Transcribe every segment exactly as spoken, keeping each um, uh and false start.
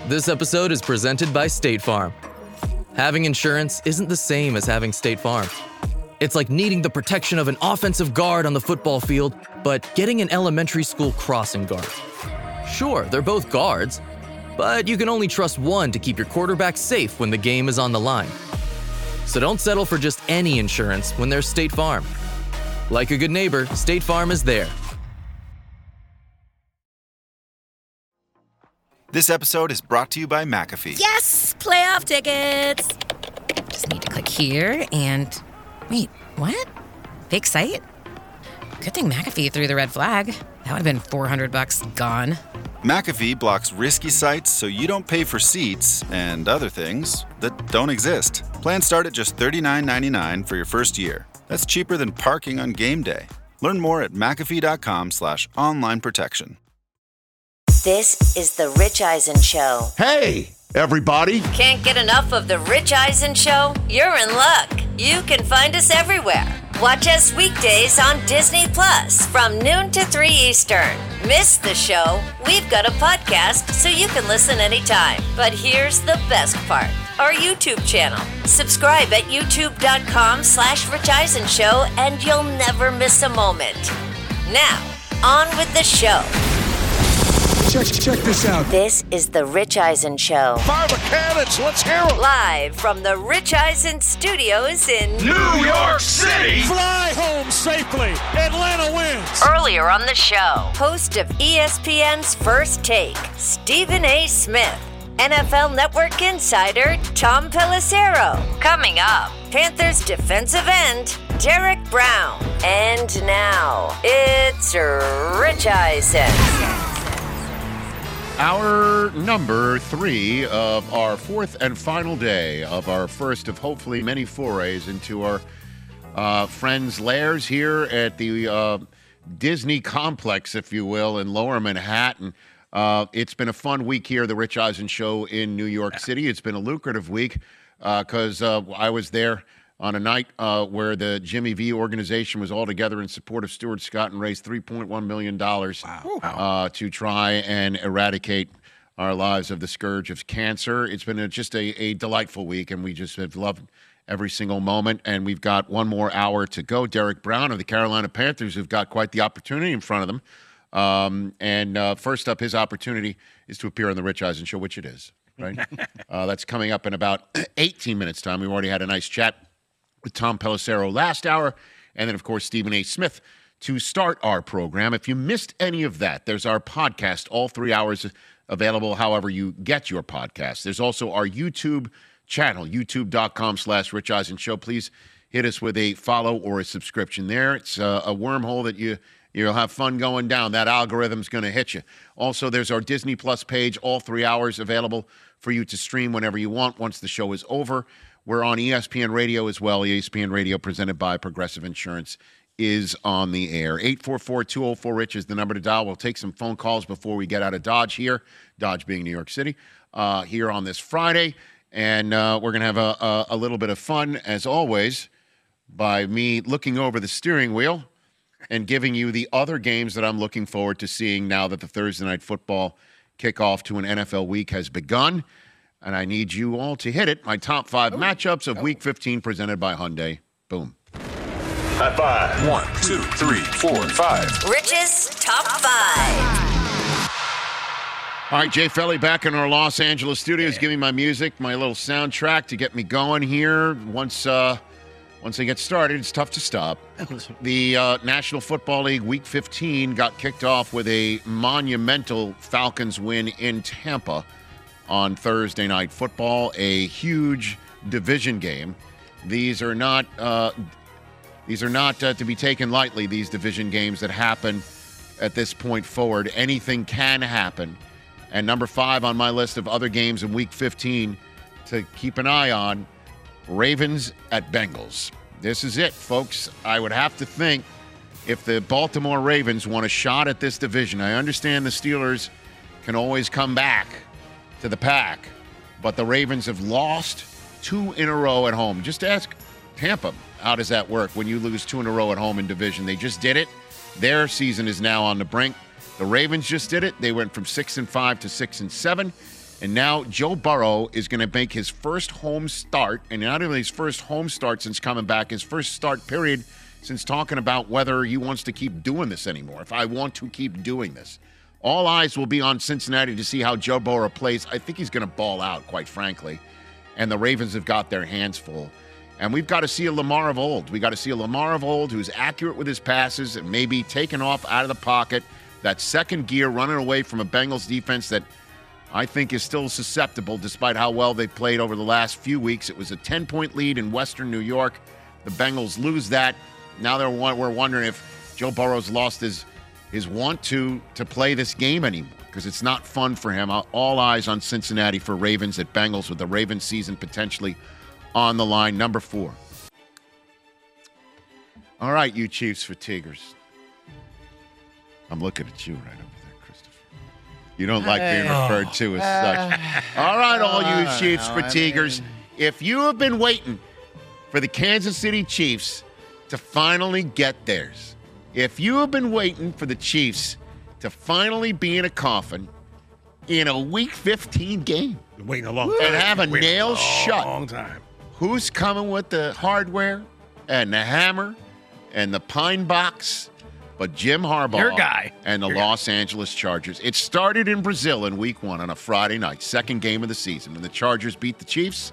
This episode is presented by State Farm. Having insurance isn't the same as having State Farm. It's like needing the protection of an offensive guard on the football field, but getting an elementary school crossing guard. Sure, they're both guards, but you can only trust one to keep your quarterback safe when the game is on the line. So don't settle for just any insurance when there's State Farm. Like a good neighbor, State Farm is there. This episode is brought to you by McAfee. Yes! Playoff tickets! Just need to click here and... Wait, what? Fake site? Good thing McAfee threw the red flag. That would have been four hundred bucks gone. McAfee blocks risky sites so you don't pay for seats and other things that don't exist. Plans start at just thirty-nine ninety-nine for your first year. That's cheaper than parking on game day. Learn more at McAfee.com slash online protection. This is The Rich Eisen Show. Hey, everybody. Can't get enough of The Rich Eisen Show? You're in luck. You can find us everywhere. Watch us weekdays on Disney Plus from noon to three Eastern. Miss the show? We've got a podcast so you can listen anytime. But here's the best part. Our YouTube channel. Subscribe at youtube.com slash Rich Eisen Show and you'll never miss a moment. Now, on with the show. Check, check this out. This is The Rich Eisen Show. Fire the cannons, let's hear them. Live from the Rich Eisen Studios in New York City. Fly home safely. Atlanta wins. Earlier on the show, host of E S P N's First Take, Stephen A. Smith. N F L Network insider Tom Pelissero. Coming up, Panthers defensive end Derek Brown. And now, it's Rich Eisen. Hour number three of our fourth and final day of our first of hopefully many forays into our uh, friends' lairs here at the uh, Disney complex, if you will, in Lower Manhattan. Uh, it's been a fun week here, the Rich Eisen Show in New York City. It's been a lucrative week because uh, uh, I was there on a night uh, where the Jimmy V organization was all together in support of Stuart Scott and raised three point one million dollars wow. uh, to try and eradicate our lives of the scourge of cancer. It's been a, just a, a delightful week, and we just have loved every single moment. And we've got one more hour to go. Derek Brown of the Carolina Panthers, who've got quite the opportunity in front of them. Um, and uh, first up, his opportunity is to appear on the Rich Eisen Show, which it is, right? uh, that's coming up in about eighteen minutes' time. We've already had a nice chat with Tom Pelissero last hour, and then, of course, Stephen A. Smith to start our program. If you missed any of that, there's our podcast, all three hours available however you get your podcast. There's also our YouTube channel, youtube.com slash Rich Eisen Show. Please hit us with a follow or a subscription there. It's uh, a wormhole that you, you'll have fun going down. That algorithm's going to hit you. Also, there's our Disney Plus page, all three hours available for you to stream whenever you want once the show is over. We're on E S P N Radio as well. E S P N Radio, presented by Progressive Insurance, is on the air. eight four four, two oh four, RICH is the number to dial. We'll take some phone calls before we get out of Dodge here, Dodge being New York City, uh, here on this Friday. And uh, we're going to have a, a, a little bit of fun, as always, by me looking over the steering wheel and giving you the other games that I'm looking forward to seeing now that the Thursday Night Football kickoff to an N F L week has begun. And I need you all to hit it. My top five oh. matchups of Week fifteen presented by Hyundai. Boom. High five. One, two, three, four, five. Rich's Top Five. All right, Jay Felly back in our Los Angeles studios, yeah. giving my music, my little soundtrack to get me going here. Once uh, once I get started, it's tough to stop. The uh, National Football League Week fifteen got kicked off with a monumental Falcons win in Tampa on Thursday Night Football, a huge division game. These are not uh, these are not uh, to be taken lightly, these division games that happen at this point forward. Anything can happen. And number five on my list of other games in Week fifteen to keep an eye on, Ravens at Bengals. This is it, folks. I would have to think if the Baltimore Ravens want a shot at this division, I understand the Steelers can always come back to the pack, but the Ravens have lost two in a row at home. Just ask Tampa, how does that work when you lose two in a row at home in division? They just did it. Their season is now on the brink. The Ravens just did it. They went from six and five to six and seven. And now Joe Burrow is going to make his first home start, and not only his first home start since coming back, his first start period since talking about whether he wants to keep doing this anymore. If I want to keep doing this. All eyes will be on Cincinnati to see how Joe Burrow plays. I think he's going to ball out, quite frankly. And the Ravens have got their hands full. And we've got to see a Lamar of old. We got to see a Lamar of old who's accurate with his passes and maybe taking off out of the pocket. That second gear, running away from a Bengals defense that I think is still susceptible despite how well they've played over the last few weeks. It was a ten-point lead in Western New York. The Bengals lose that. Now they're we're wondering if Joe Burrow's lost his, his want to, to play this game anymore because it's not fun for him. All eyes on Cincinnati for Ravens at Bengals with the Ravens season potentially on the line. Number four. All right, you Chiefs fatiguers. I'm looking at you right over there. You don't like being referred to as such. All right, all you Chiefs fatiguers. If you have been waiting for the Kansas City Chiefs to finally get theirs, if you have been waiting for the Chiefs to finally be in a coffin in a Week fifteen game, Been waiting a long time. and have a Waiting nail a shut, long time. who's coming with the hardware and the hammer and the pine box? But Jim Harbaugh Your guy. and the Your Los Angeles Chargers. It started in Brazil in week one on a Friday night, second game of the season, when the Chargers beat the Chiefs.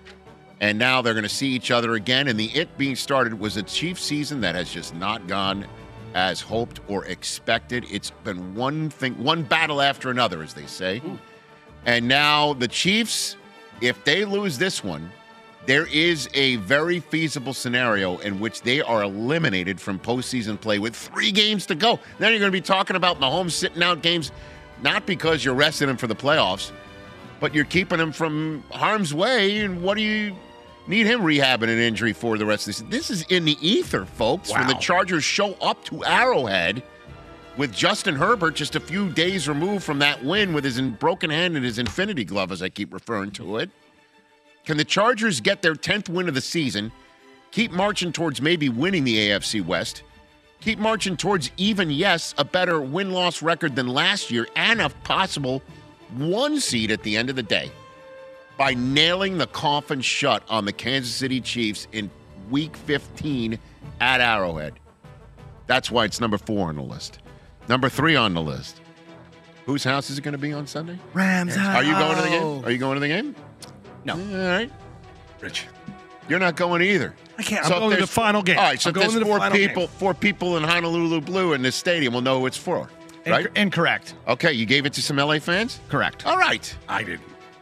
And now they're going to see each other again. And the it being started was a Chiefs season that has just not gone as hoped or expected. It's been one thing, one battle after another, as they say. Ooh. And now the Chiefs, if they lose this one, there is a very feasible scenario in which they are eliminated from postseason play with three games to go. Then you're going to be talking about Mahomes sitting out games, not because you're resting him for the playoffs, but you're keeping him from harm's way. And what do you need him rehabbing an injury for the rest of this? This is in the ether, folks, Wow. when the Chargers show up to Arrowhead with Justin Herbert just a few days removed from that win with his broken hand and his infinity glove, as I keep referring to it. Can the Chargers get their tenth win of the season, keep marching towards maybe winning the A F C West, keep marching towards even, yes, a better win-loss record than last year, and a possible one seed at the end of the day by nailing the coffin shut on the Kansas City Chiefs in Week fifteen at Arrowhead? That's why it's number four on the list. Number three on the list. Whose house is it going to be on Sunday? Rams. Are you going to the game? Are you going to the game? No. All right. Rich. You're not going either. I can't. So I'm going to the there's- final game. All right, so I'm going there's to the four final people, game. four people in Honolulu Blue in this stadium will know who it's for, right? Inc- incorrect. Okay, you gave it to some L A fans? Correct. All right. I didn't.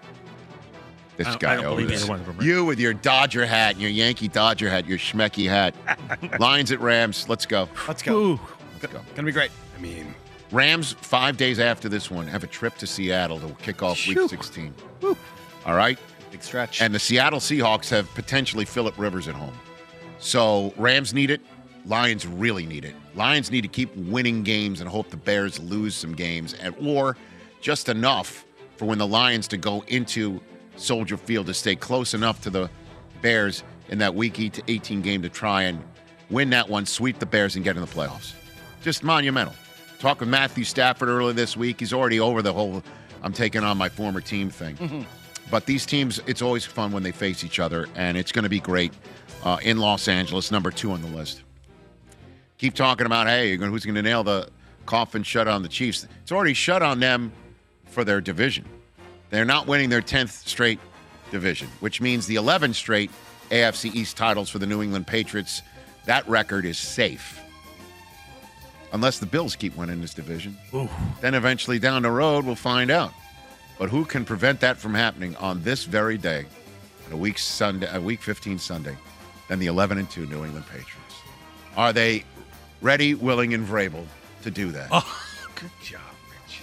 This I don't- guy I don't over believe there. either one of them. You with your Dodger hat, and your Yankee Dodger hat, your schmecky hat. Lions at Rams. Let's go. Let's go. Ooh. Let's go. Gonna be great. I mean, Rams, five days after this one, have a trip to Seattle to kick off Phew. Week sixteen. All right? Big stretch. And the Seattle Seahawks have potentially Phillip Rivers at home. So Rams need it. Lions really need it. Lions need to keep winning games and hope the Bears lose some games, and or just enough for when the Lions to go into Soldier Field to stay close enough to the Bears in that Week eighteen game to try and win that one, sweep the Bears, and get in the playoffs. Just monumental. Talked with Matthew Stafford earlier this week. He's already over the whole I'm taking on my former team thing. Mm-hmm. But these teams, it's always fun when they face each other, and it's going to be great uh, in Los Angeles, number two on the list. Keep talking about, hey, you're gonna, who's going to nail the coffin shut on the Chiefs? It's already shut on them for their division. They're not winning their tenth straight division, which means the eleventh straight A F C East titles for the New England Patriots. That record is safe. Unless the Bills keep winning this division. Ooh. Then eventually down the road, we'll find out. But who can prevent that from happening on this very day, a week Sunday, a week fifteen Sunday, than the eleven and two New England Patriots? Are they ready, willing, and able to do that? Oh, good job, Rich.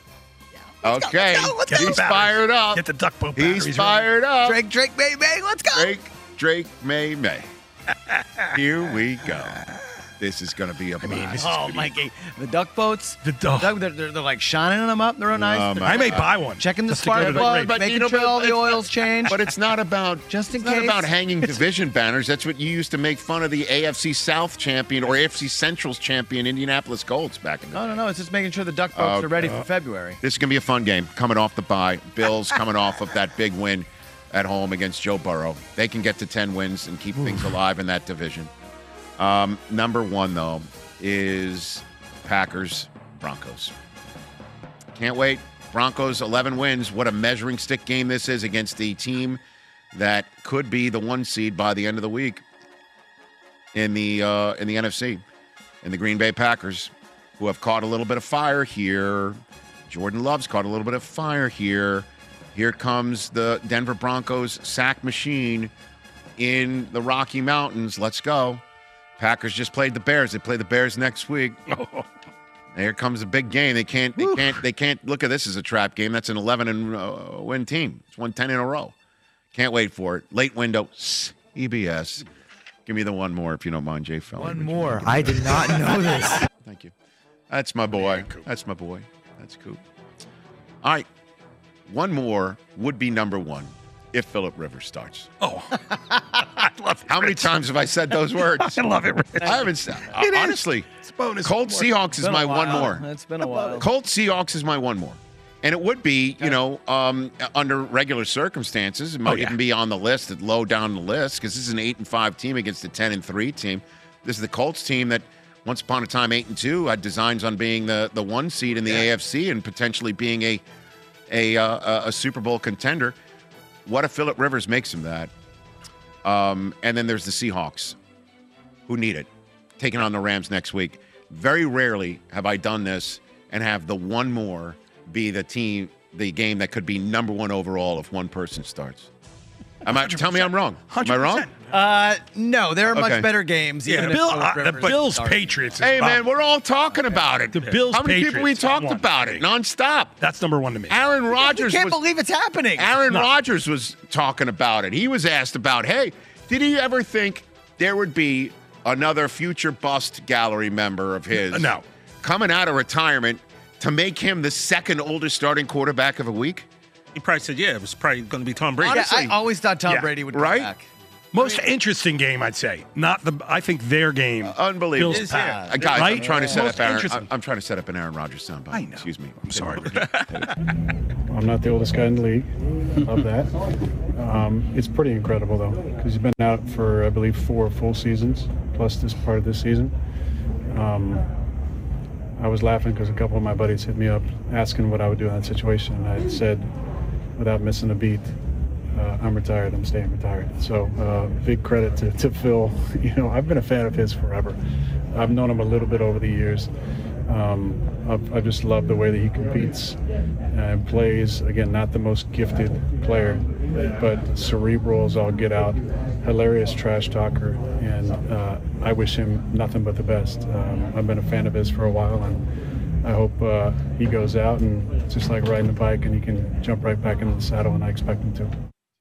Okay, let's go, let's go. he's Get the batteries. fired up. Get the duck boat batteries He's ready. fired up. Drake, Drake, May, May, let's go. Drake, Drake, May, May. Here we go. This is going to be a I mean, blast. this is Oh, gonna be- Mikey. The duck boats. The duck. They're, they're, they're like shining them up. They're real nice. Um, They're I may buy one. checking the Just to go to spark the plug, race. But, making you know, sure but all the it's- oil's changed. But it's not about Just in it's not case. about hanging division banners. That's what you used to make fun of the A F C South champion or A F C Central's champion Indianapolis Colts back in the No, day. no, no. It's just making sure the duck boats Uh, are ready uh, for February. This is going to be a fun game. Coming off the bye, Bills coming off of that big win at home against Joe Burrow. They can get to ten wins and keep things alive in that division. Um, number one, though, is Packers Broncos. Can't wait. Broncos eleven wins. What a measuring stick game this is against the team that could be the one seed by the end of the week in the uh, in the N F C. And the Green Bay Packers, who have caught a little bit of fire here. Jordan Love's caught a little bit of fire here. Here comes the Denver Broncos sack machine in the Rocky Mountains. Let's go. Packers just played the Bears. They play the Bears next week. Here comes a big game. They can't. They can't. They can't look at this as a trap game. That's an eleven and uh, win team. It's won ten in a row. Can't wait for it. Late window. C B S. Give me the one more if you don't mind, Jay Fell. One more. I did not know this. Thank you. That's my boy. That's my boy. That's cool. All right. One more would be number one if Phillip Rivers starts. Oh, I love it. How many times have I said those words? I love it. Rich. I haven't said. It is. Honestly, It's bonus. Colts One more. Seahawks is Been a my one while. more. It's been a while. Colts Seahawks is my one more. And it would be, you know, um, under regular circumstances, it might Oh, yeah. even be on the list, at low down the list, because this is an eight and five team against a ten and three team. This is the Colts team that, once upon a time, eight and two had designs on being the the one seed in the A F C and potentially being a a uh, a Super Bowl contender. What if Phillip Rivers makes him that? Um, and then there's the Seahawks, who need it, taking on the Rams next week. Very rarely have I done this and have the one more be the team, the game that could be number one overall if one person starts. Am I, tell me I'm wrong. Am I wrong? Uh, no, there are Okay. much better games. Yeah, even the, if Bill, Phillip uh, the Rivers Bills starts. Patriots. Is Hey, Bob. man, we're all talking about it. The Bills How many people we Patriots talked won. about it nonstop? That's number one to me. Aaron I Rodgers can't was believe it's happening. Aaron No. Rodgers was talking about it. He was asked about, hey, did he ever think there would be another future bust gallery member of his No. coming out of retirement to make him the second oldest starting quarterback of a week? He probably said, yeah, it was probably going to be Tom Brady. Yeah, I always thought Tom Yeah. Brady would come Right? back. Most interesting game, I'd say. Not the. I think their game. Unbelievable. Bills It is, Pack. yeah. Uh, guys, I'm Right? trying to set Most up Aaron. interesting. I'm, I'm trying to set up an Aaron Rodgers soundbite. I know. Excuse me. I'm sorry. I'm not the oldest guy in the league. Love that. Um, it's pretty incredible, though, because he's been out for, I believe, four full seasons, plus this part of this season. Um, I was laughing because a couple of my buddies hit me up asking what I would do in that situation. And I said, without missing a beat, uh, I'm retired. I'm staying retired. So uh, big credit to, to Phil. You know, I've been a fan of his forever. I've known him a little bit over the years. Um, I, I just love the way that he competes and plays. Again, not the most gifted player, but cerebral as all get out. Hilarious trash talker, and uh, I wish him nothing but the best. Um, I've been a fan of his for a while, and I hope uh, he goes out and it's just like riding a bike, and he can jump right back into the saddle, and I expect him to.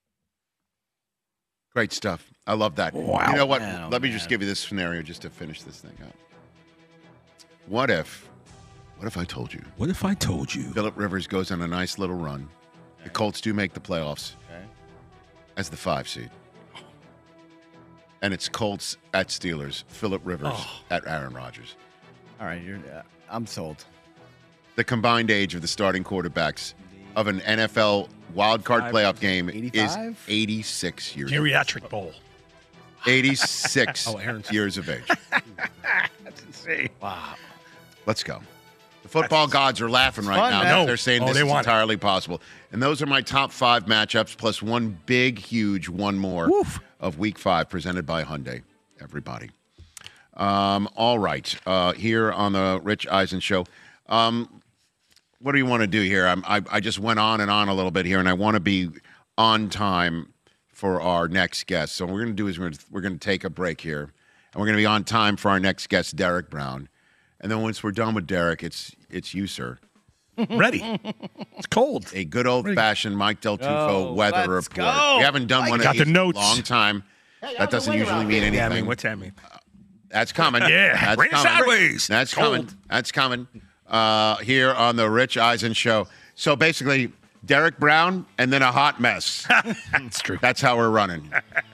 Great stuff. I love that. Wow. You know what? Oh, Let me man. just give you this scenario just to finish this thing up. What if, what if I told you What if I told you? Phillip Rivers goes on a nice little run? The Colts do make the playoffs Okay. as the five seed. And it's Colts at Steelers, Phillip Rivers Oh. at Aaron Rodgers. All right, you're. Uh, I'm sold. The combined age of the starting quarterbacks of an N F L wild card playoff game is eighty-five? eighty-six years. Geriatric bowl. eighty-six Oh, Aaron's- years of age. That's insane. Wow. Let's go. The football gods are laughing right fun, now. man. They're saying Oh, this they is want it. entirely possible. And those are my top five matchups, plus one big, huge, one more Woof. of week five presented by Hyundai. Everybody. Um, all right. Uh, here on the Rich Eisen Show. Um, what do you want to do here? I'm, I, I just went on and on a little bit here, and I want to be on time for our next guest. So what we're going to do is we're going to, we're going to take a break here, and we're going to be on time for our next guest, Derek Brown. And then once we're done with Derek, it's it's you, sir. Ready. It's cold. A good old-fashioned Mike Del Tufo Oh, weather let's report. go. We haven't done one got of the these notes. in a long time. That doesn't usually mean anything. Yeah, I mean, what's that mean? That's coming. Yeah, That's bring it coming. sideways. That's Cold. coming. That's coming. Uh, here on the Rich Eisen Show. So basically, Derek Brown and then a hot mess. That's true. That's how we're running.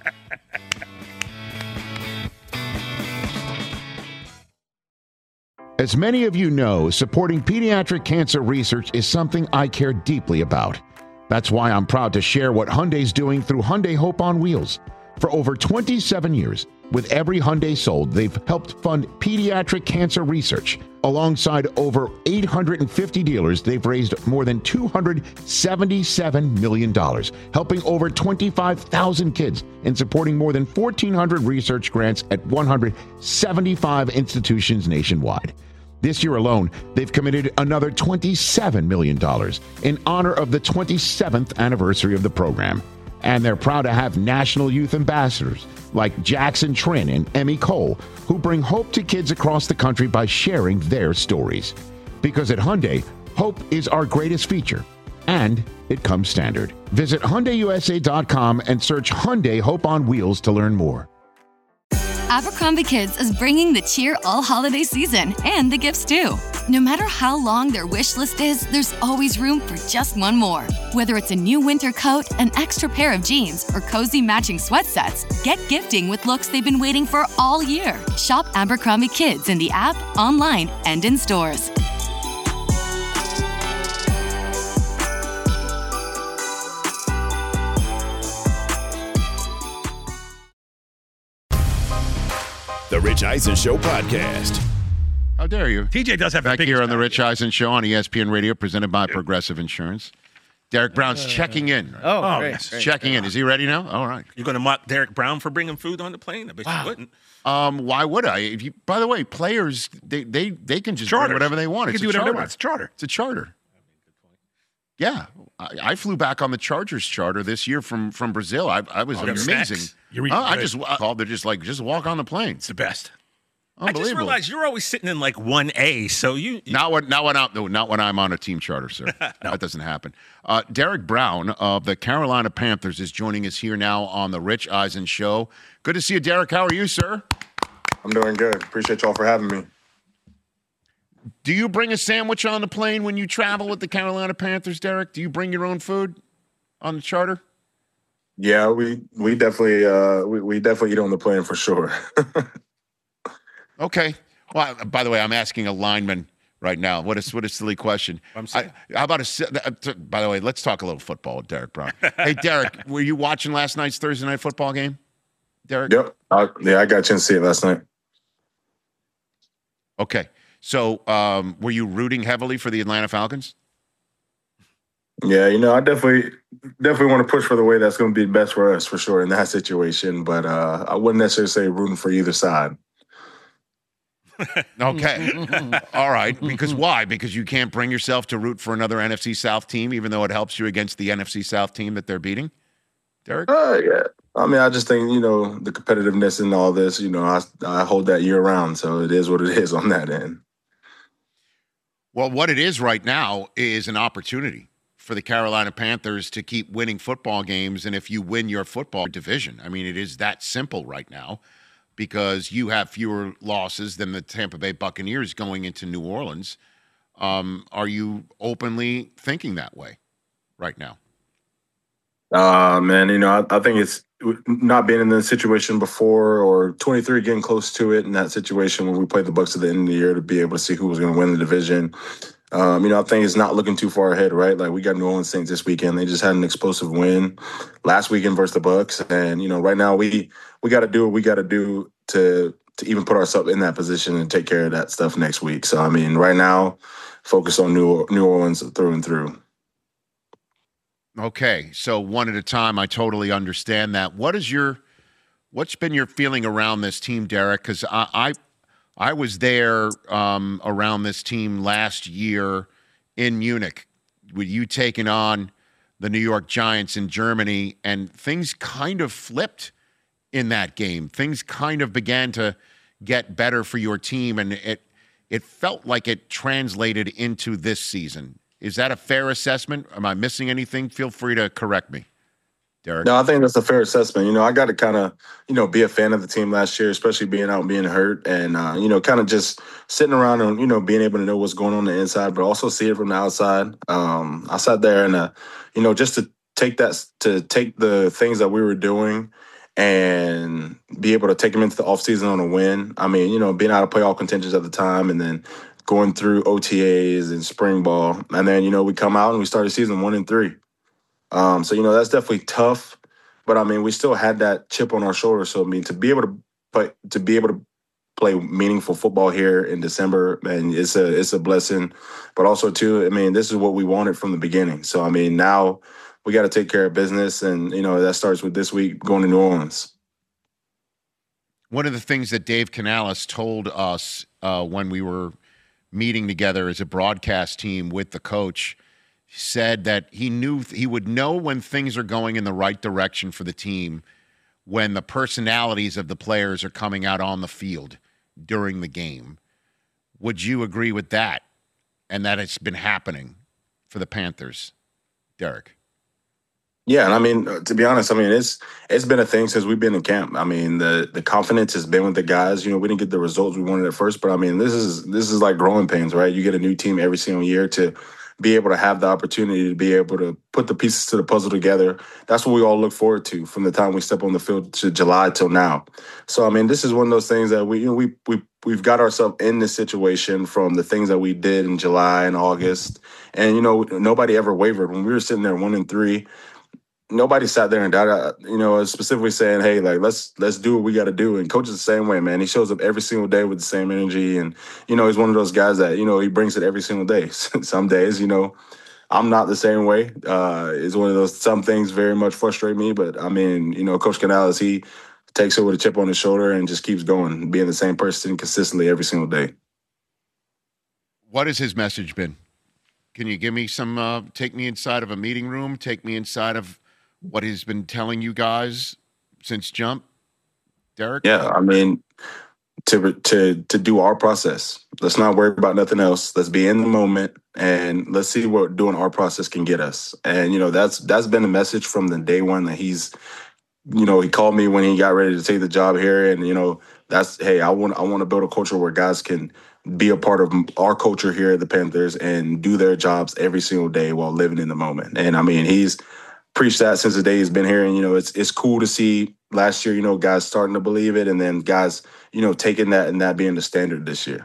As many of you know, supporting pediatric cancer research is something I care deeply about. That's why I'm proud to share what Hyundai's doing through Hyundai Hope on Wheels. For over twenty-seven years, with every Hyundai sold, they've helped fund pediatric cancer research. Alongside over eight hundred fifty dealers, they've raised more than two hundred seventy-seven million dollars, helping over twenty-five thousand kids and supporting more than fourteen hundred research grants at one hundred seventy-five institutions nationwide. This year alone, they've committed another twenty-seven million dollars in honor of the twenty-seventh anniversary of the program. And they're proud to have national youth ambassadors like Jackson Trin and Emmy Cole, who bring hope to kids across the country by sharing their stories. Because at Hyundai, hope is our greatest feature, and it comes standard. Visit Hyundai U S A dot com and search Hyundai Hope on Wheels to learn more. Abercrombie Kids is bringing the cheer all holiday season and the gifts too. No matter how long their wish list is, there's always room for just one more. Whether it's a new winter coat, an extra pair of jeans, or cozy matching sweat sets, get gifting with looks they've been waiting for all year. Shop Abercrombie Kids in the app, online, and in stores. The Rich Eisen Show podcast. How dare you? T J does have back a big here on the Rich Eisen Show on E S P N Radio, presented by Progressive Insurance. Derek Brown's uh, checking in. Oh, oh great, yes. great. Checking in. Is he ready now? All right. You're going to mock Derek Brown for bringing food on the plane? I bet wow. you wouldn't. Um, why would I? If you, by the way, players they they, they can just Charters. bring whatever they want. They it's can a do whatever charter. they want. It's a charter. It's a charter. Yeah, I, I flew back on the Chargers charter this year from from Brazil. I, I was oh, amazing. You're uh, I just uh, called. They're just like just walk on the plane. It's the best. I just realized you're always sitting in like one A, so you, you not when not when I'm no, not when I'm on a team charter, sir. no. That doesn't happen. Uh, Derek Brown of the Carolina Panthers is joining us here now on the Rich Eisen Show. Good to see you, Derek. How are you, sir? I'm doing good. Appreciate y'all for having me. Do you bring a sandwich on the plane when you travel with the Carolina Panthers, Derek? Do you bring your own food on the charter? Yeah, we we definitely uh, we we definitely eat on the plane for sure. Okay. Well, by the way, I'm asking a lineman right now. What a what a silly question. I'm saying. I, how about a? By the way, let's talk a little football with Derek Brown. Hey, Derek, were you watching last night's Thursday night football game? Derek. Yep. Uh, yeah, I got a chance to see it last night. Okay. So, um, were you rooting heavily for the Atlanta Falcons? Yeah, you know, I definitely definitely want to push for the way that's going to be best for us for sure in that situation. But uh, I wouldn't necessarily say rooting for either side. Okay. All right. Because why? Because you can't bring yourself to root for another N F C South team, even though it helps you against the N F C South team that they're beating? Derek? Uh, yeah. I mean, I just think, you know, the competitiveness and all this, you know, I, I hold that year round. So it is what it is on that end. Well, what it is right now is an opportunity for the Carolina Panthers to keep winning football games. And if you win your football division, I mean, it is that simple right now. Because you have fewer losses than the Tampa Bay Buccaneers going into New Orleans. Um, are you openly thinking that way right now? Uh, man, you know, I, I think it's not being in the situation before or twenty-three getting close to it in that situation when we played the Bucs at the end of the year to be able to see who was going to win the division. Um, you know, I think it's not looking too far ahead, right? Like we got New Orleans Saints this weekend. They just had an explosive win last weekend versus the Bucs. And, you know, right now we we got to do what we got to do to to even put ourselves in that position and take care of that stuff next week. So, I mean, right now, focus on New, New Orleans through and through. Okay, so one at a time. I totally understand that. What is your, what's been your feeling around this team, Derek? Because I, I I was there um, around this team last year in Munich with you taking on the New York Giants in Germany, and things kind of flipped in that game. Things kind of began to get better for your team, and it it felt like it translated into this season. Is that a fair assessment? Am I missing anything? Feel free to correct me, Derek? No, I think that's a fair assessment. You know, I got to kind of, you know, be a fan of the team last year, especially being out and being hurt and, uh, you know, kind of just sitting around and, you know, being able to know what's going on, on the inside, but also see it from the outside. Um, I sat there and, uh, you know, just to take that, to take the things that we were doing and be able to take them into the offseason on a win. I mean, you know, being out of playoff contentions at the time and then going through O T As and spring ball. And then, you know, we come out and we started season one and three. Um, so, you know, that's definitely tough. But, I mean, we still had that chip on our shoulder. So, I mean, to be able to play, to be able to play meaningful football here in December, and it's a it's a blessing. But also, too, I mean, this is what we wanted from the beginning. So, I mean, now we got to take care of business. And, you know, that starts with this week going to New Orleans. One of the things that Dave Canales told us uh, when we were meeting together as a broadcast team with the coach, said that he knew he would know when things are going in the right direction for the team when the personalities of the players are coming out on the field during the game. Would you agree with that? And that it's been happening for the Panthers, Derek? Yeah, and I mean, to be honest, I mean, it's it's been a thing since we've been in camp. I mean, the the confidence has been with the guys. You know, we didn't get the results we wanted at first, but I mean, this is this is like growing pains, right? You get a new team every single year to be able to have the opportunity to be able to put the pieces to the puzzle together. That's what we all look forward to from the time we step on the field to July till now. So, I mean, this is one of those things that we, you know, we, we, we've got ourselves in this situation from the things that we did in July and August. And, you know, nobody ever wavered. When we were sitting there one and three, nobody sat there and died, you know, specifically saying, hey, like, let's let's do what we got to do. And coach is the same way, man. He shows up every single day with the same energy. And, you know, he's one of those guys that, you know, he brings it every single day. Some days, you know, I'm not the same way. Uh, it's one of those, some things very much frustrate me. But, I mean, you know, Coach Canales, he takes it with a chip on his shoulder and just keeps going, being the same person consistently every single day. What has his message been? Can you give me some, uh, take me inside of a meeting room, take me inside of what he's been telling you guys since jump, Derek? Yeah, I mean, to to to do our process. Let's not worry about nothing else. Let's be in the moment and let's see what doing our process can get us. And you know, that's that's been the message from the day one that he's, you know, he called me when he got ready to take the job here, and you know, that's hey, I want I want to build a culture where guys can be a part of our culture here at the Panthers and do their jobs every single day while living in the moment. And I mean, he's preached that since the day he's been here. And, you know, it's it's cool to see last year, you know, guys starting to believe it and then guys, you know, taking that and that being the standard this year.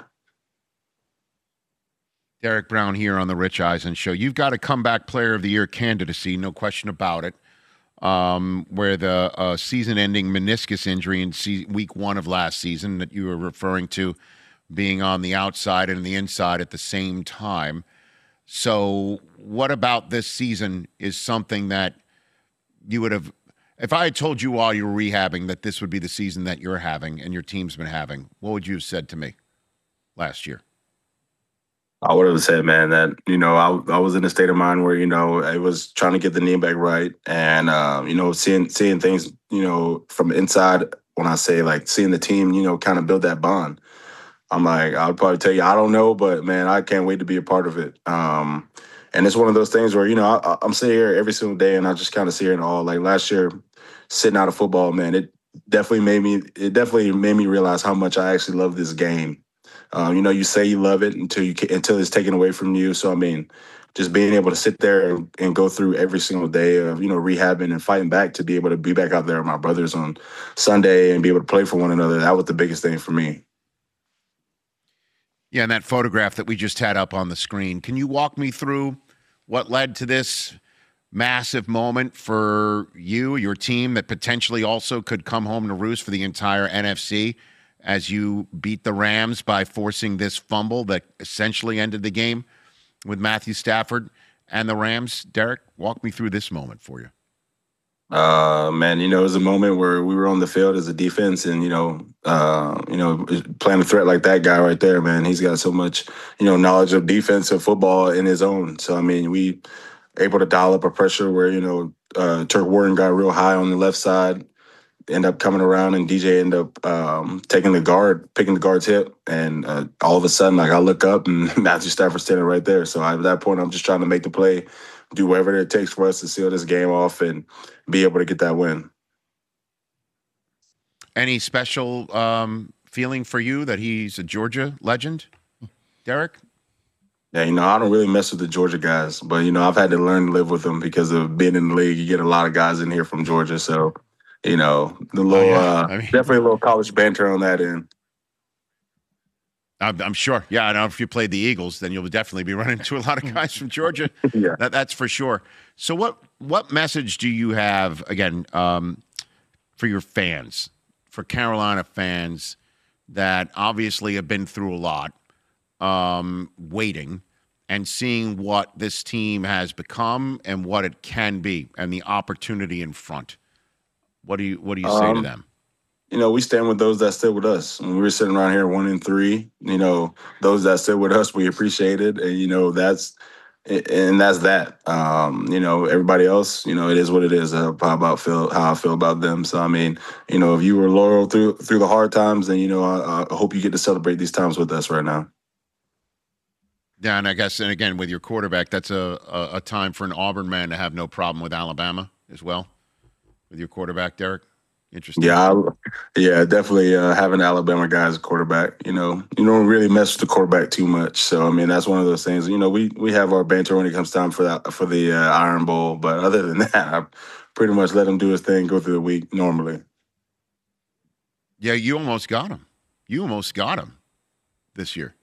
Derek Brown here on the Rich Eisen Show. You've got a comeback player of the year candidacy, no question about it, um, where the uh, season-ending meniscus injury in se- week one of last season that you were referring to being on the outside and the inside at the same time. So what about this season is something that you would have, if I had told you while you were rehabbing that this would be the season that you're having and your team's been having, what would you have said to me last year? I would have said, man, that, you know, I I was in a state of mind where, you know, I was trying to get the knee back right and, uh, you know, seeing seeing things, you know, from inside when I say like seeing the team, you know, kind of build that bond. I'm like, I'll probably tell you, I don't know, but man, I can't wait to be a part of it. Um, and it's one of those things where, you know, I, I'm sitting here every single day and I just kind of see it all. Like last year, sitting out of football, man, it definitely made me, it definitely made me realize how much I actually love this game. Um, you know, you say you love it until you until it's taken away from you. So, I mean, just being able to sit there and, and go through every single day of, you know, rehabbing and fighting back to be able to be back out there with my brothers on Sunday and be able to play for one another, that was the biggest thing for me. Yeah, and that photograph that we just had up on the screen, can you walk me through what led to this massive moment for you, your team, that potentially also could come home to roost for the entire N F C as you beat the Rams by forcing this fumble that essentially ended the game with Matthew Stafford and the Rams? Derek, walk me through this moment for you. Uh, man, you know, it was a moment where we were on the field as a defense and, you know, uh, you know, playing a threat like that guy right there, man, he's got so much, you know, knowledge of defensive football in his own. So, I mean, we able to dial up a pressure where, you know, uh, Turk Warren got real high on the left side, end up coming around and D J ended up um, taking the guard, picking the guard's hip. And uh, all of a sudden, like I look up and Matthew Stafford standing right there. So at that point, I'm just trying to make the play, do whatever it takes for us to seal this game off and be able to get that win. Any special um, feeling for you that he's a Georgia legend, Derek? Yeah, you know, I don't really mess with the Georgia guys, but, you know, I've had to learn to live with them because of being in the league. You get a lot of guys in here from Georgia. So, you know, the little, oh, yeah. uh, I mean, definitely a little college banter on that end. I'm, I'm sure. Yeah, I know if you played the Eagles, then you'll definitely be running into a lot of guys from Georgia. Yeah. That, that's for sure. So what, what message do you have, again, um, for your fans, for Carolina fans that obviously have been through a lot, um, waiting and seeing what this team has become and what it can be and the opportunity in front? What do you what do you say um, to them? You know, we stand with those that stood with us. When we were sitting around here one and three, you know, those that stood with us, we appreciate it. And, you know, that's and that's that. Um, you know, everybody else, you know, it is what it is. How about feel how I feel about them. So I mean, you know, if you were loyal through through the hard times, then you know, I, I hope you get to celebrate these times with us right now. Yeah, and I guess, and again, with your quarterback, that's a, a, a time for an Auburn man to have no problem with Alabama as well. With your quarterback, Derek? Interesting. Yeah, I, yeah, definitely uh, having Alabama guy as a quarterback. You know, you don't really mess with the quarterback too much. So, I mean, that's one of those things. You know, we we have our banter when it comes time for that for the uh, Iron Bowl. But other than that, I pretty much let him do his thing, go through the week normally. Yeah, you almost got him. You almost got him this year.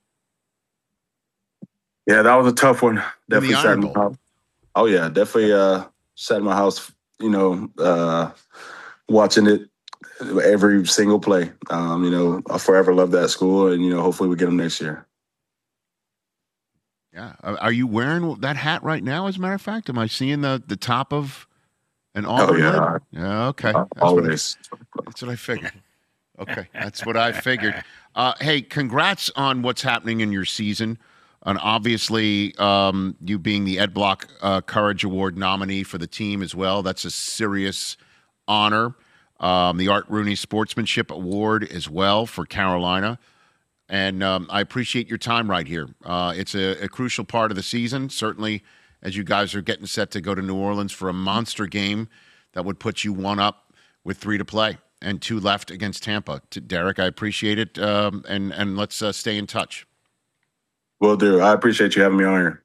Yeah, that was a tough one. Definitely sat in my house. Oh, yeah, definitely uh, sat in my house, you know, uh, watching it every single play. Um, you know, I forever love that school, and, you know, hopefully we get them next year. Yeah. Are you wearing that hat right now, as a matter of fact? Am I seeing the, the top of an Auburn? Oh, yeah. Head? Yeah, okay. Uh, that's always. What I, that's what I figured. Okay, that's what I figured. Uh, hey, congrats on what's happening in your season. And obviously, um, you being the Ed Block uh, Courage Award nominee for the team as well. That's a serious honor. Um, the Art Rooney Sportsmanship Award as well for Carolina. And um, I appreciate your time right here. Uh, it's a, a crucial part of the season, certainly as you guys are getting set to go to New Orleans for a monster game that would put you one up with three to play and two left against Tampa. To Derek, I appreciate it, um, and, and let's uh, stay in touch. Will do. I appreciate you having me on here.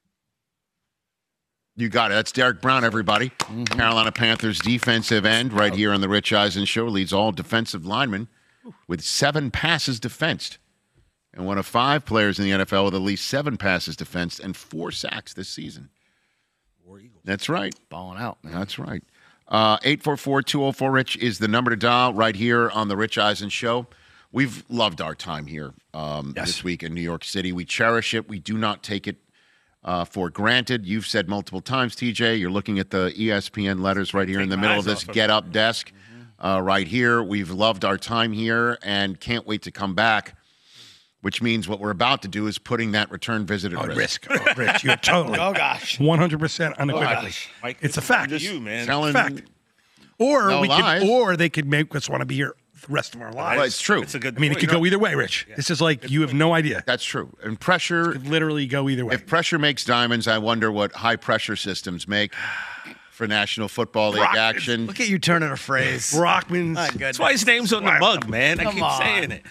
You got it. That's Derek Brown, everybody. Mm-hmm. Carolina Panthers defensive end right here on the Rich Eisen Show. Leads all defensive linemen with seven passes defensed. And one of five players in the N F L with at least seven passes defensed and four sacks this season. War Eagles. That's right. Balling out, man. That's right. Uh, eight four four, two oh four, RICH is the number to dial right here on the Rich Eisen Show. We've loved our time here um, yes. this week in New York City. We cherish it. We do not take it uh, for granted. You've said multiple times, T J, you're looking at the E S P N letters right here take in the middle of this get-up desk mm-hmm. uh, right here. We've loved our time here and can't wait to come back, which means what we're about to do is putting that return visit at oh, risk. risk. Oh, Rich, you're totally oh, gosh. one hundred percent unequivocally. Oh, it's a fact. Just you, man. Telling fact. Or, no we lies. could, or they could make us want to be here the rest of our lives. Well, it's true. It's a good I mean, it could point. go either way, Rich. Yeah. This is like, good you point. Have no idea. That's true. And pressure. It could literally go either way. If pressure makes diamonds, I wonder what high-pressure systems make for National Football League Brock, action. Look at you turning a phrase. Brockman's. That's why his name's on the mug, man. Come I keep on. saying it.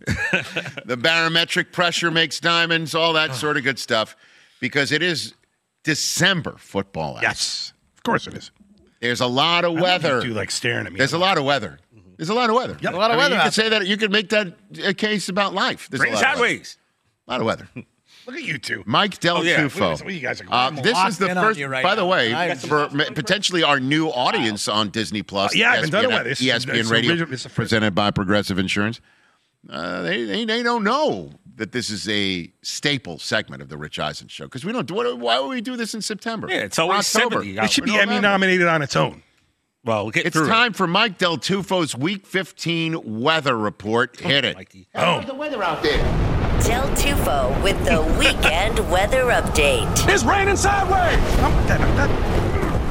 The barometric pressure makes diamonds, all that sort of good stuff, because it is December football. Yes, of course it is. There's a lot of I weather. You like staring at me. There's a lot of weather. There's a lot of weather. Yep. A lot of I mean, weather You out could say that. You could make that a case about life. There's Bring a lot of weather. sideways. A lot of weather. Look at you two. Mike Del Oh, yeah. Tufo. Look at what you guys are Uh, going this locked is the in on first, you right by the now. way, I- for ma- potentially our new audience on Disney Plus. Uh, yeah, I haven't done it E S P N with this. E S P N It's Radio, original- it's the first- presented by Progressive Insurance. Uh, they, they they don't know that this is a staple segment of the Rich Eisen Show because we don't. What, why would we do this in September? Yeah, it's always October. seventy. It should be We're Emmy November. nominated on its own. Well, we'll get It's through time for Mike Del Tufo's Week fifteen weather report. Hit it. Mikey. Oh, the weather out there? Del Tufo with the weekend weather update. It's raining sideways. oh that, that,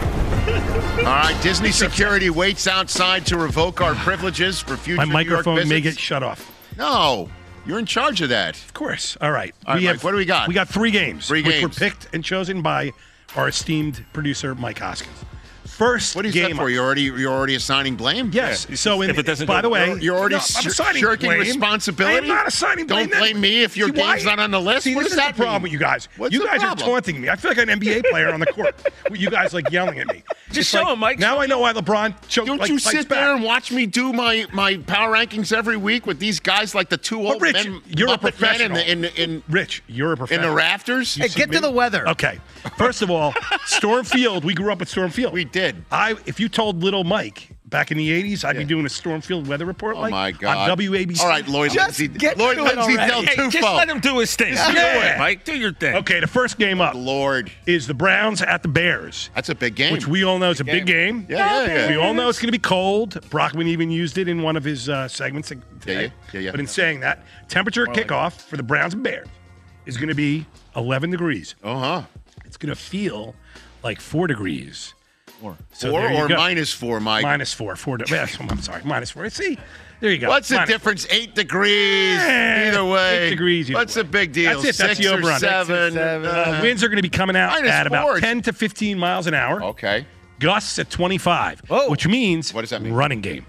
All right, Disney security waits outside to revoke our privileges for future my New York microphone may visits. get shut off. No, you're in charge of that. Of course. All right. All right, Mike, what do we got? We got three games. Three which games. were picked and chosen by our esteemed producer, Mike Hoskins. First What is game that for? You're already you're already assigning blame? Yes. Yeah. So, in, If it doesn't by go- the way, You're, you're already no, I'm shir- assigning shirking blame. responsibility. I am not assigning blame. Don't blame me if your See, why- game's not on the list. See, what this does is that the problem mean? with you guys. What's you the guys problem? are taunting me. I feel like an N B A player on the court. With you guys like yelling at me. Just It's show like, him, Mike. Now I know why LeBron choked. Don't like, you fights sit back. there and watch me do my, my power rankings every week with these guys like the two Well, old Rich, men, you're a Muppet men professional. in the in, in, Rich, you're a in professional. the rafters. Hey, get to the weather. Okay. First of all, Storm Field. We grew up at Storm Field. We did. I, if you told little Mike back in the eighties, I'd be doing a Storm Field weather report. Oh like, my God! On W A B C. All right, Lloyd Just Lindsay. get Lloyd to it Lindsay already. Del Hey, Tufo. just let him do his thing. Just Do do it, it. Mike. Do your thing. Okay, the first game up Lord, is the Browns at the Bears, that's a big game. which we all know is a big game. Yeah, yeah, yeah. We all know it's going to be cold. Brockman even used it in one of his uh, segments today. Yeah, yeah, yeah, yeah. But in saying that, temperature at kickoff for the Browns and Bears is going to be eleven degrees. Uh huh. It's going to feel like four degrees. Four, So four there you or go. minus four, Mike. Minus four. Four. De- I'm sorry. Minus four. See, there you go. What's the Minus difference? Eight degrees. Eh, either way. eight degrees either What's way. the big deal? That's it. That's Six the or over-under. seven. Six or seven. Uh, Uh, winds are going to be coming out Minus at about four. ten to fifteen miles an hour. Okay. Gusts at twenty-five, Whoa. which means What does that mean? running game.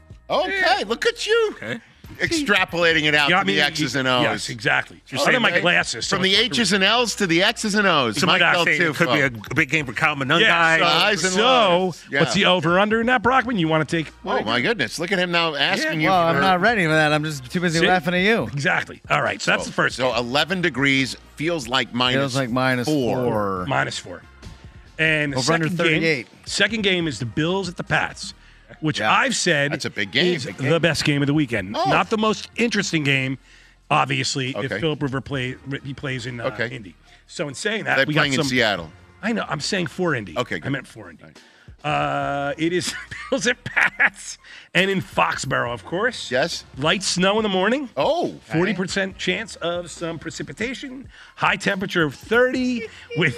Okay. Look at you. Okay. Extrapolating it out Got to me- the X's and O's. Yes, exactly. You're Under saying my that- glasses. so From the it's- H's and L's to the X's and O's. So Mike Mike Del saying it could Tufo. be a, a big game for Kyle Manungai. Yeah, so, Eyes and so lines. Yeah. what's the over-under in that, Brockman? You want to take? Oh, my goodness. Look at him now asking you Well, for... I'm not ready for that. I'm just too busy See? laughing at you. Exactly. All right, so that's the first. So eleven degrees feels like minus Feels like minus four. four. Minus four. And the Over under second game, thirty-eight. second game is the Bills at the Pats, which Yeah. I've said That's a big game. is Big the best game of the weekend. Oh. Not the most interesting game, obviously, Okay. if Philip River play, he plays in uh, Okay. Indy. So in saying that, They're we playing got in some, Seattle. I know. I'm saying for Indy. Okay, I good. meant for Indy. Uh, it is Bills at Pats, and in Foxborough, of course. Yes. Light snow in the morning. Oh. forty percent chance of some precipitation. High temperature of thirty with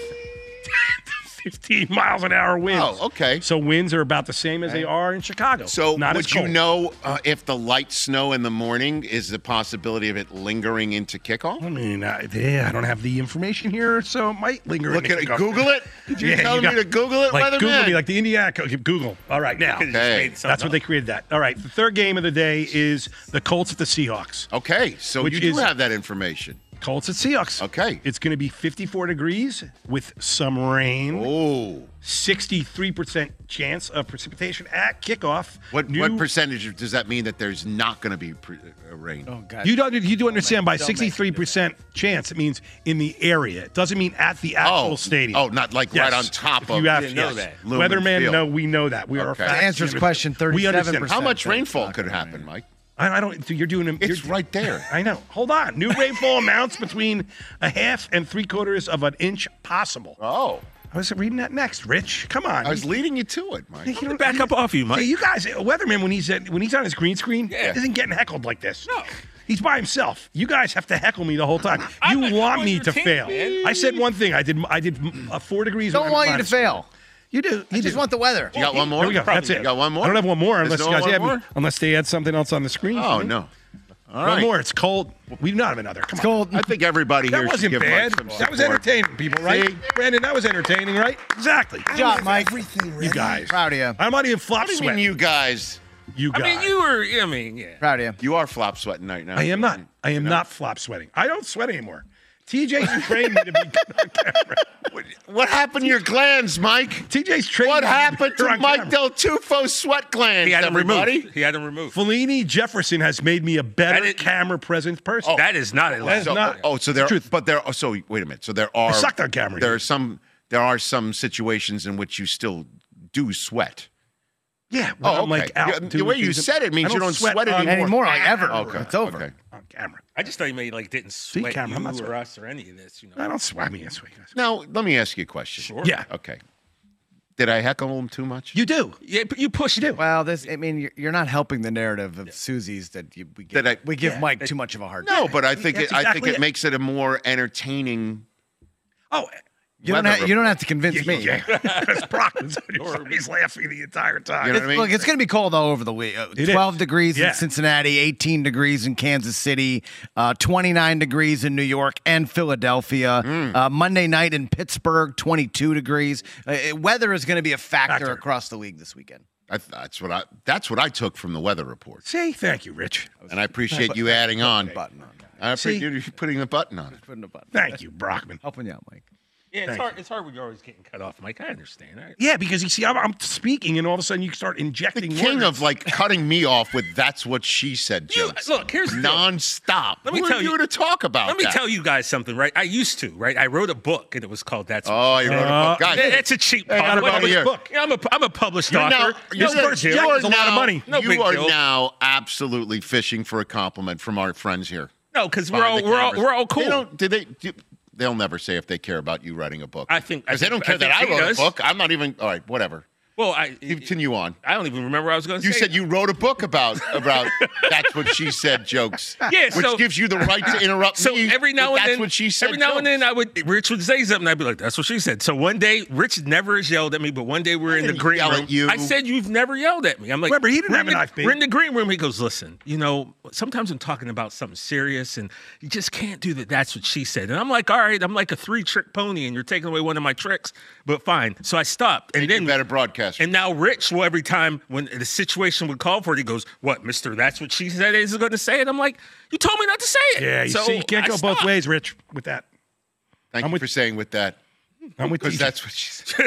fifteen miles an hour winds. Oh, okay. So winds are about the same as they are in Chicago. So not would as you cold. know uh, if the light snow in the morning is the possibility of it lingering into kickoff? I mean, I, yeah, I don't have the information here, so it might linger. Look into at it. kickoff. Google it. Did you Yeah, tell you me got- to Google it, Like weatherman? Google me, like the Indiana. Google. All right, now. Could've just Okay. made something That's what up. they created that. All right, the third game of the day is the Colts at the Seahawks. Okay, so Which you do is- have that information. Colts at Seahawks. Okay. It's going to be fifty-four degrees with some rain. Oh. sixty-three percent chance of precipitation at kickoff. What New- what percentage does that mean that there's not going to be pre- uh, rain? Oh, God. You don't. You do understand by Don't make me do sixty-three percent chance, it means in the area. It doesn't mean at the actual Oh. stadium. Oh, not like right on top If of- You have, Didn't know yes. that. Lumen Weatherman, Field. no, we know that. We are. Okay. A To fact answer his checkers. question, We thirty-seven understand. percent. How much That's rainfall not could gonna happen, rain. Mike? I, I don't. You're doing. a- It's you're- right there. I know. Hold on. New rainfall amounts between a half and three quarters of an inch possible. Oh. I was reading that next, Rich. Come on. I was leading you to it, Mike. You know, Back up off you, Mike. Hey, you guys, Weatherman, when he's at, when he's on his green screen, Yeah. isn't getting heckled like this. No. He's by himself. You guys have to heckle me the whole time. I'm You not- want I'm me on to your team, fail. man. I said one thing. I did. I did uh, four degrees. Don't and want you to minus fail. You do. You I just do. want the weather. You got one more? Here we go. That's it. You got one more? I don't have one more unless There's you no guys one have more? me, unless they add something else on the screen. Oh, for me. no. All One right. more. It's cold. We do not have another. Come It's on. cold. I think everybody That here should wasn't give bad. Mike some That was support. entertaining, people, right? See? Brandon, that was entertaining, right? Exactly. Good job, Mike. You guys. Proud of you. I'm not even flop What do you sweating. mean, you guys? You I guys. mean, you were. I mean, yeah. Proud of you. You are flop sweating right now. I am not. I am not flop sweating. I don't sweat anymore. T J's trained me to be good on camera. What happened to your glands, Mike? T J's trained What me to be happened better to on Mike camera. Del Tufo's sweat glands, He had them everybody? removed. He had them removed. Fellini Jefferson has made me a better That is- camera presence person. That is not a lie. That is So, not. oh, so there. Truth. But there. Oh, so wait a minute. So there are. sucked on camera. There are some. There are some situations in which you still do sweat. Yeah. Oh, when I'm okay. like out Yeah, the doing way you things- said it means I you don't sweat on- anymore. Anymore, like ever. Okay. It's over. Okay. on camera. I just thought you may like didn't sweat camera, I'm you not or sweating. us or any of this. You know. I don't sweat me this way, guys. Now let me ask you a question. Sure. Yeah. Okay. Did I heckle him too much? You do. Yeah, but you pushed it. Well, this, I mean, you're, you're not helping the narrative of Susie's that you, we give, That I- we give Yeah. Mike too much of a hard No, time. but I think That's it, I think exactly it it. makes it a more entertaining. Oh, You don't, weather have, you don't have to convince me. Yeah, because Brock was on your side. He's laughing the entire time. You know It's, what I mean? Look, it's going to be cold all over the week. Uh, It twelve is. degrees Yeah. in Cincinnati, eighteen degrees in Kansas City, uh, twenty-nine degrees in New York and Philadelphia. Mm. Uh, Monday night in Pittsburgh, twenty-two degrees. Uh, weather is going to be a factor, Factor. across the league this weekend. I, that's what I. That's what I took from the weather report, See, thank you, Rich. and I appreciate you adding on. Button on. I appreciate you putting the button on it. Putting a button. Thank you, Brockman. Helping you out, Mike. Yeah, it's Thank hard. It's hard when you're always getting cut off, Mike. I understand. I, Yeah, because you see, I'm, I'm speaking, and all of a sudden you start The injecting king words. of like cutting me off with "that's what she said" You- jokes. look, here's the deal. nonstop. Let me Who tell are you- you to talk about. Let me that? tell you guys something, right? I used to, right? I wrote a book, and it was called "That's." What Oh, She you Said. wrote a Uh, book, guys. It's a cheap Hey, public everybody here. book. Yeah, I'm a I'm a published You're author. now, no you're, big you deal. are It's a lot of now- money. No you big are deal. now absolutely fishing for a compliment from our friends here. No, because we're behind all the we're all cameras. we're all cool. They don't. Did they? Do, they'll never say if they care about you writing a book. I think- I because they think- don't care I that think I he wrote does. a book. I'm not even. All right, whatever. Well, I Continue on. I don't even remember what I was going to You say. said you wrote a book about about that's what she said jokes. Yeah, which so- gives you the right to interrupt So me. every now with and that's then, what she said. every now and jokes. then, I would Rich would say something. I'd be like, "That's what she said." So one day, Rich never has yelled at me, but one day we're in the didn't green yell room. at you. I said, "You've never yelled at me." I'm like, Remember, he didn't we're have in a the- knife, babe. We're in the green room. He goes, "Listen, you know, sometimes I'm talking about something serious, and you just can't do that. That's what she said." And I'm like, "All right, I'm like a three trick pony, and you're taking away one of my tricks." But fine. So I stopped, and Make you then a better broadcaster. And now Rich, well, every time when the situation would call for it, he goes, "What, Mister That's what she said is going to say it?" I'm like, "You told me not to say it." Yeah, you So see, you can't I go both stopped. ways, Rich, with that. Thank I'm you with- for saying with that. I'm with Because T J. that's what she said.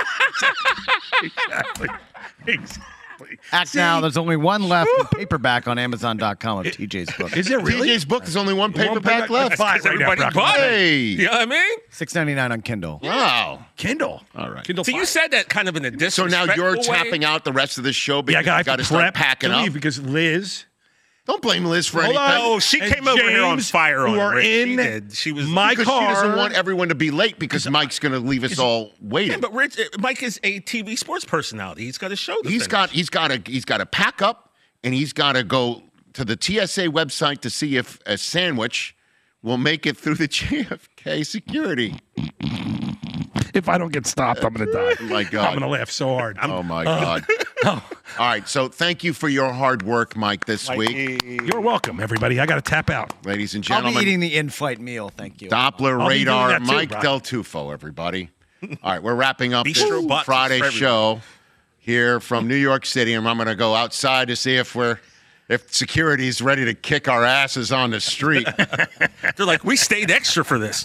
Exactly. Exactly. Act now. There's only one left in paperback on Amazon dot com of T J's book. Is there really? T J's book. There's only one One paperback paperback- left. Buy it right now, Everybody Brock. bought it. Hey. You know what I mean? six ninety-nine on Kindle. Wow. Kindle. All right. Kindle So you Fire. said that kind of in a So disrespectful now you're way. tapping out the rest of the show Yeah, because I got you got to to start prep packing to up. leave because Liz. Don't blame Liz for Hold anything. on. Oh, she And came over here on James, fire on who it, are Rich. She in did. She was my because car. she doesn't want everyone to be late because Mike's going to leave us all waiting. Yeah, but Rich, uh, Mike is a T V sports personality. He's got a show. To he's finish. got he's got to he's got to pack up and he's got to go to the T S A website to see if a sandwich will make it through the J F K security. If I don't get stopped, I'm going to die. Oh my God. I'm going to laugh so hard. Oh my God! All right, so thank you for your hard work, Mike, this week, You're welcome, everybody. I got to tap out. ladies and I'll be gentlemen. eating the in-flight meal. Thank you. Doppler I'll be doing radar, that too, Mike Brock. Del Tufo, everybody. All right, we're wrapping up Bistro this boxes Friday for everybody. show here from New York City, and I'm going to go outside to see if we're if security's ready to kick our asses on the street. They're like, we stayed extra for this.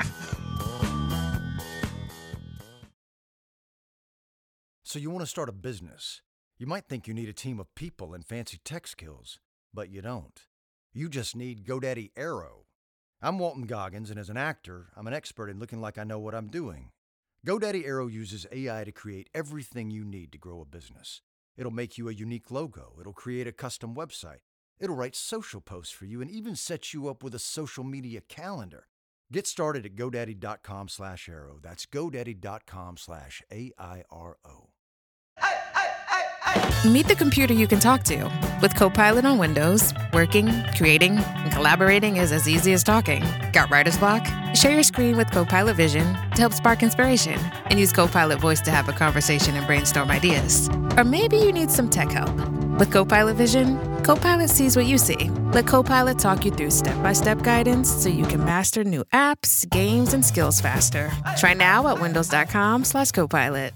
So you want to start a business. You might think you need a team of people and fancy tech skills, but you don't. You just need GoDaddy Aero. I'm Walton Goggins, and as an actor, I'm an expert in looking like I know what I'm doing. GoDaddy Aero uses A I to create everything you need to grow a business. It'll make you a unique logo. It'll create a custom website. It'll write social posts for you and even set you up with a social media calendar. Get started at GoDaddy.com slash Aero. That's GoDaddy.com slash A I R O. Meet the computer you can talk to. With Copilot on Windows, working, creating, and collaborating is as easy as talking. Got writer's block? Share your screen with Copilot Vision to help spark inspiration, and use Copilot Voice to have a conversation and brainstorm ideas. Or maybe you need some tech help. With Copilot Vision, Copilot sees what you see. Let Copilot talk you through step-by-step guidance so you can master new apps, games, and skills faster. Try now at windows.com slash Copilot.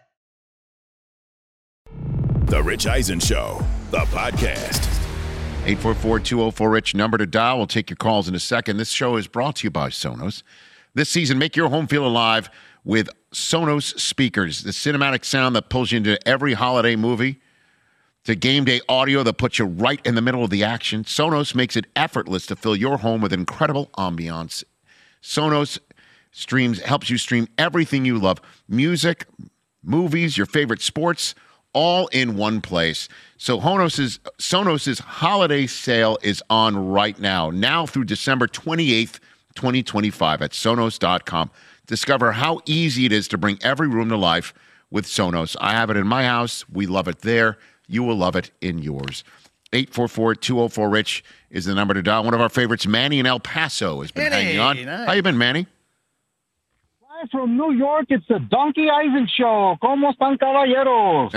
The Rich Eisen Show, the podcast. eight four four, two oh four, RICH, number to dial. We'll take your calls in a second. This show is brought to you by Sonos. This season, make your home feel alive with Sonos speakers, the cinematic sound that pulls you into every holiday movie, to game day audio that puts you right in the middle of the action. Sonos makes it effortless to fill your home with incredible ambiance. Sonos streams helps you stream everything you love, music, movies, your favorite sports, all in one place. So Sonos's, Sonos's holiday sale is on right now, now through December twenty-eighth, twenty twenty-five at Sonos dot com. Discover how easy it is to bring every room to life with Sonos. I have it in my house. We love it there. You will love it in yours. eight four four, two oh four, RICH is the number to dial. One of our favorites, Manny in El Paso, has been Manny, hanging on. nice. How you been, Manny? Live from New York, it's the Donkey Eisen Show. ¿Cómo están, caballeros?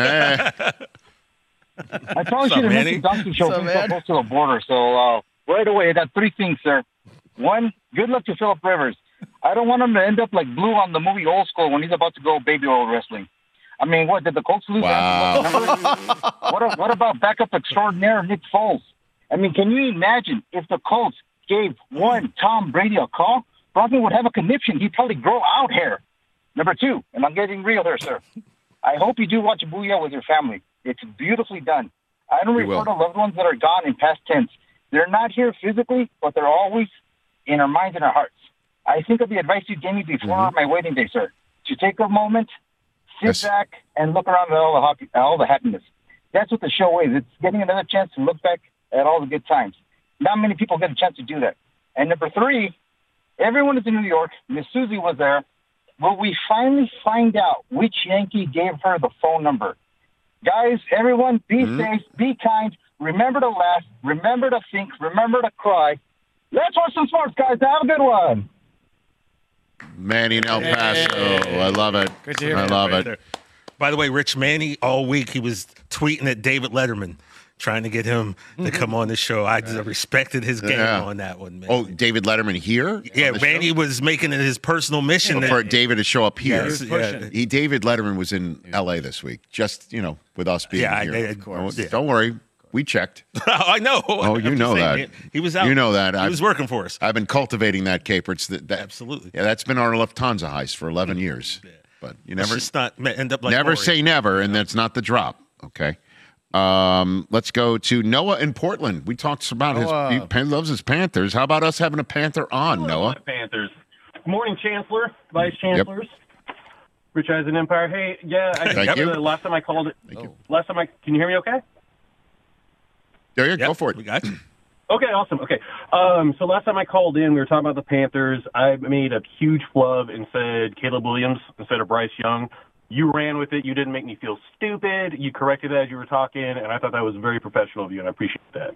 I probably should have mentioned Donkey Show being so close to the border. So uh, right away, I got three things, sir. One, good luck to Philip Rivers. I don't want him to end up like Blue on the movie Old School when he's about to go baby oil wrestling. I mean, what, did the Colts lose? Wow. what, what about backup extraordinaire Nick Foles? I mean, can you imagine if the Colts gave one Tom Brady a call? Brockman would have a conniption. He'd probably grow out hair. Number two, and I'm getting real here, sir. I hope you do watch Booyah with your family. It's beautifully done. I don't refer to loved ones that are gone in past tense. They're not here physically, but they're always in our minds and our hearts. I think of the advice you gave me before mm-hmm. my wedding day, sir. To take a moment, sit yes. back, and look around at all the, happy, all the happiness. That's what the show is. It's getting another chance to look back at all the good times. Not many people get a chance to do that. And number three, everyone is in New York. Miss Susie was there. Will we finally find out which Yankee gave her the phone number? Guys, everyone, be mm-hmm. safe, be kind. Remember to laugh. Remember to think. Remember to cry. Let's watch some sports, guys. Have a good one. Manny in El Paso. Hey. I love it. Good to hear I love right it. There. By the way, Rich Manny, all week he was tweeting at David Letterman, trying to get him to come on the show. I just respected his game yeah. on that one, man. Oh, David Letterman here? Yeah, Manny show? was making it his personal mission. For that, David to show up here. Yes, yeah. he, David Letterman was in L A this week, just, you know, with us being yeah, here. I, I, of course. Don't, don't worry. We checked. I know. Oh, you know saying, that. He was out. You know that. He I've, was working for us. I've been cultivating that caper. It's that, that, Absolutely. Yeah, that's been our Lufthansa heist for eleven years. Yeah. But you never just not end up like never Maury. say never, and that's not the drop. Okay. Um, let's go to Noah in Portland. We talked about Noah. his he loves his Panthers. How about us having a Panther on, I Noah? Panthers. Good morning, Chancellor, Vice Chancellors, yep. Rich Eisen Empire. Hey, yeah, I Thank you. The last time I called it. Thank you. Last time I can you hear me? Okay. There you yep, go for it. We got you. Okay, awesome. Okay, um, so last time I called in, we were talking about the Panthers. I made a huge flub and said Caleb Williams instead of Bryce Young. You ran with it. You didn't make me feel stupid. You corrected it as you were talking, and I thought that was very professional of you, and I appreciate that.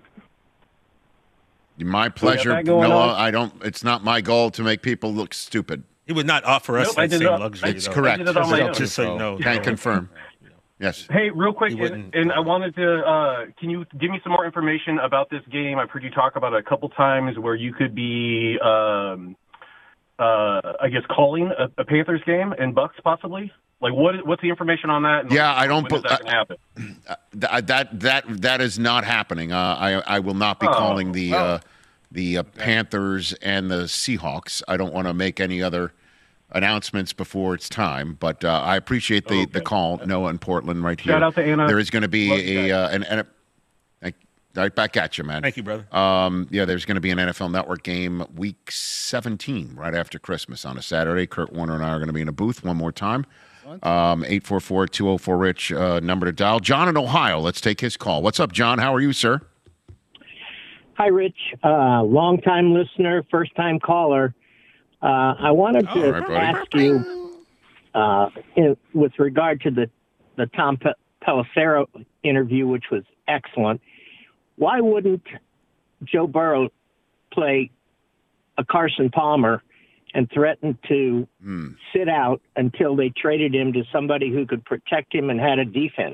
My pleasure, Noah. On? I don't. It's not my goal to make people look stupid. He would not offer us nope, that same it, luxury. It's though. correct. It just, just so you know. Can confirm. Yes. Hey, real quick, and, and I wanted to, uh, can you give me some more information about this game? I've heard you talk about it a couple times where you could be, um, uh, I guess, calling a, a Panthers game and Bucks possibly? Like, what? What's the information on that? And yeah, when, I don't. When that uh, happen? Uh, that that that is not happening. Uh, I I will not be oh. calling the oh. uh, the uh, Panthers and the Seahawks. I don't want to make any other announcements before it's time, but uh, I appreciate the, okay. the call, Noah in Portland, right here. Shout out to Anna. There is going to be Love a uh, an, an a, right back at you, man. Thank you, brother. Um, yeah, there's going to be an N F L Network game week seventeen right after Christmas on a Saturday. Kurt Warner and I are going to be in a booth one more time. Um, eight four four, two oh four, RICH, uh, number to dial. John in Ohio, let's take his call. What's up, John? How are you, sir? Hi, Rich. Uh, long-time listener, first-time caller. Uh, I wanted to oh, right, ask you, uh, in, with regard to the, the Tom Pe- Pelissero interview, which was excellent, why wouldn't Joe Burrow play a Carson Palmer and threaten to hmm. sit out until they traded him to somebody who could protect him and had a defense?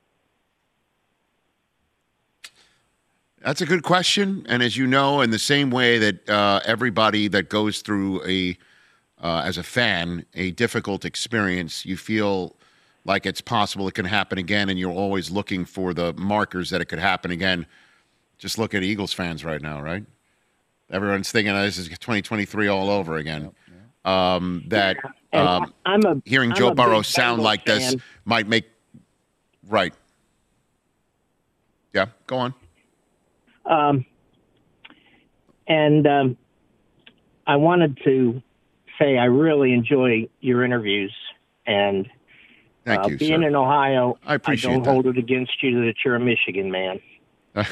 That's a good question. And as you know, in the same way that uh, everybody that goes through a, uh, as a fan, a difficult experience, you feel like it's possible it can happen again, and you're always looking for the markers that it could happen again. Just look at Eagles fans right now, right? Everyone's thinking oh, this is twenty twenty-three all over again. Um, that um, I'm a, hearing I'm Joe a Burrow big sound Bengals like this fan. might make right. Yeah, go on. Um, and um, I wanted to say I really enjoy your interviews, and Thank uh, you, being sir. in Ohio, I appreciate don't that. hold it against you that you're a Michigan man. and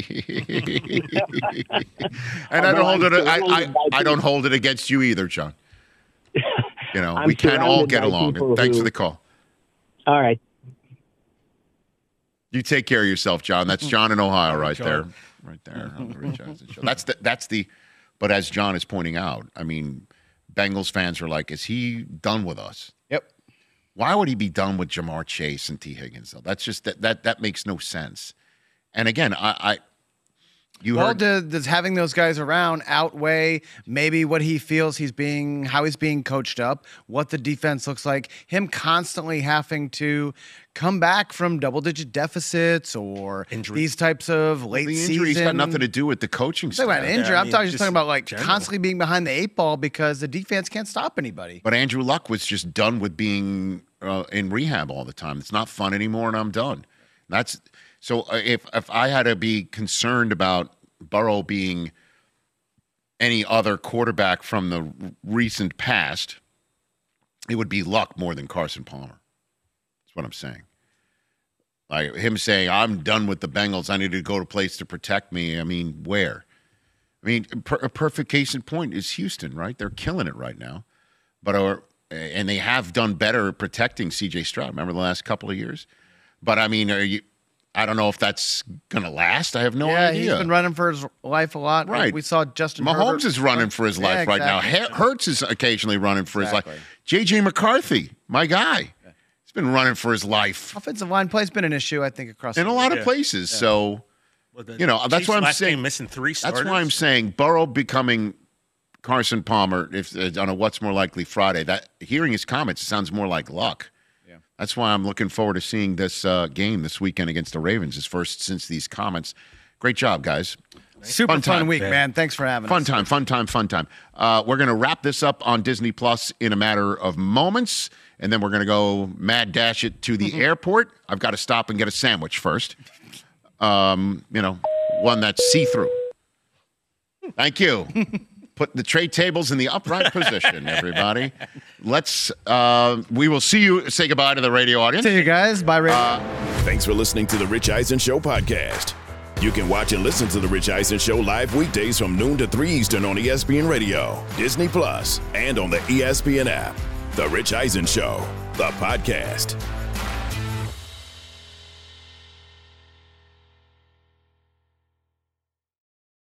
I don't hold it. I, I, I don't hold it against you either, John. You know, I'm we can all surrounded get by along. people Thanks who- for the call. All right. You take care of yourself, John. That's John in Ohio, right John. there, right there on the Rich Eisen Show. That's the. That's the. But as John is pointing out, I mean, Bengals fans are like, is he done with us? Yep. Why would he be done with Jamar Chase and T. Higgins, though? That's just that that that makes no sense. And again, I, I you well, heard does, does having those guys around outweigh maybe what he feels he's being, how he's being coached up, what the defense looks like, him constantly having to come back from double-digit deficits or Injury. these types of late the season. injury's got nothing to do with the coaching I'm staff. talking about injury. Yeah, I I'm mean, talking, just just talking about like general. constantly being behind the eight ball because the defense can't stop anybody. But Andrew Luck was just done with being uh, in rehab all the time. It's not fun anymore, and I'm done. That's so. Uh, if if I had to be concerned about Burrow being any other quarterback from the recent past, it would be Luck more than Carson Palmer. That's what I'm saying. Like him saying, "I'm done with the Bengals. I need to go to a place to protect me." I mean, where? I mean, per, a perfect case in point is Houston, right? They're killing it right now, but are and they have done better at protecting C J Stroud. Remember the last couple of years? But I mean, are you? I don't know if that's going to last. I have no yeah, idea. he's been running for his life a lot. Right. We saw Justin Mahomes Herbert. is running for his Yeah, life right now. exactly. Hurts is occasionally running for Exactly. his life. J J McCarthy, my guy, he's been running for his life Offensive line play's been an issue, I think, across in a the lot league. of places. Yeah. So, Well, the you know, that's Chiefs why I'm last saying game missing three starters. That's why I'm saying Burrow becoming Carson Palmer if uh, on a What's More Likely Friday. That hearing his comments sounds more like Luck. Yeah. That's why I'm looking forward to seeing this uh, game this weekend against the Ravens. His first since these comments. Great job, guys. Super fun, time. week, man. Thanks for having Fun us. time, fun time, fun time. Uh, we're going to wrap this up on Disney Plus in a matter of moments, and then we're going to go mad dash it to the airport. I've got to stop and get a sandwich first. Um, you know, one that's see-through. Thank you. Put the tray tables in the upright position, everybody. Let's, uh, we will see you. Say goodbye to the radio audience. See you guys. Bye, radio. Uh, Thanks for listening to the Rich Eisen Show podcast. You can watch and listen to the Rich Eisen Show live weekdays from noon to three Eastern on E S P N Radio, Disney Plus, and on the E S P N app. The Rich Eisen Show, the podcast.